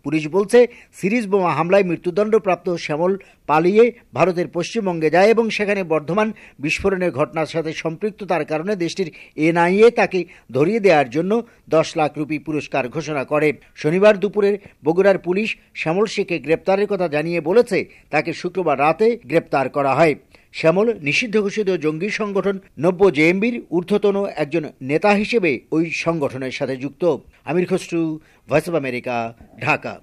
Police বলছে, series বোমা হামলায় মৃত্যুদণ্ডপ্রাপ্ত শ্যামল পালিয়ে ভারতের পশ্চিমবঙ্গে যায় এবং সেখানে বর্ধমান বিস্ফোরণের ঘটনার সাথে সম্পৃক্ততার কারণে দেশটির এনআইএ তাকে ধরিয়ে দেওয়ার জন্য 10 লাখ রুপি পুরস্কার ঘোষণা করে। শনিবার দুপুরে বগুড়ার পুলিশ শ্যামল শেখকে গ্রেপ্তারের কথা জানিয়ে বলেছে, তাকে শুক্রবার রাতে গ্রেপ্তার করা হয়। শ্যামল নিষিদ্ধ ঘোষিত জঙ্গি সংগঠন 90 জেএমবির ঊর্ধ্বতন একজন নেতা হিসেবে ওই সংগঠনের সাথে যুক্ত। Amir Khasru, Voice of America, Dhaka.